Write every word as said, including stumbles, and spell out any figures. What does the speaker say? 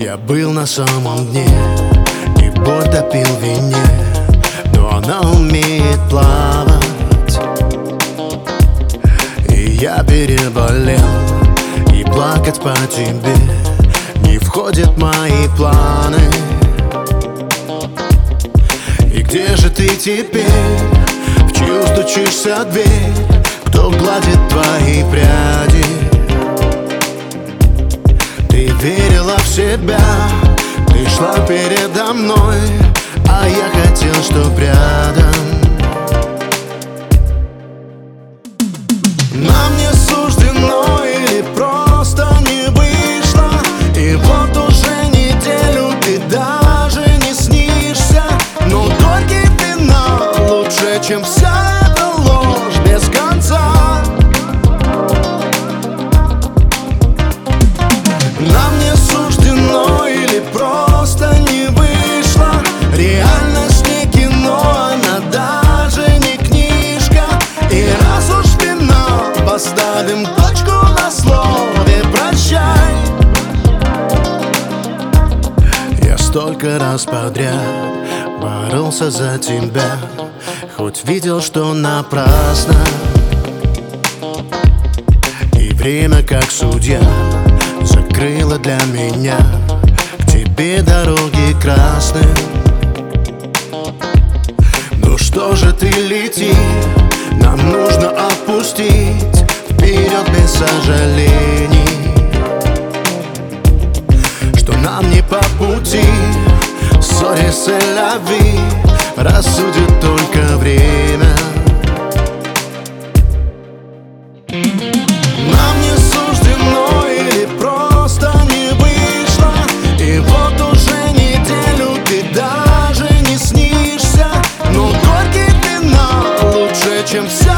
Я был на самом дне и боль топил в вине, но она умеет плавать. И я переболел, и плакать по тебе не входит в мои планы. И где же ты теперь, в чью стучишься дверь, кто гладит твои пряди? Ты верила в себя, ты шла передо мной, а я хотел, чтоб рядом. Нам не суждено или просто не вышло, и вот уже неделю ты даже не снишься. Но горький финал лучше, чем вся эта ложь без конца. Нам не суждено или просто не вышло, реальность не кино, она даже не книжка. И раз уж финал, поставим точку на слове прощай. Я столько раз подряд боролся за тебя, хоть видел, что напрасно. И время, как судья, закрыла для меня к тебе дороги красные. Ну что же ты лети, нам нужно отпустить вперед без сожалений, что нам не по пути. Ссори селяви рассудит только время. Нам не суждено или просто не вышло, и вот уже неделю ты даже не снишься. Но горький финал лучше, чем вся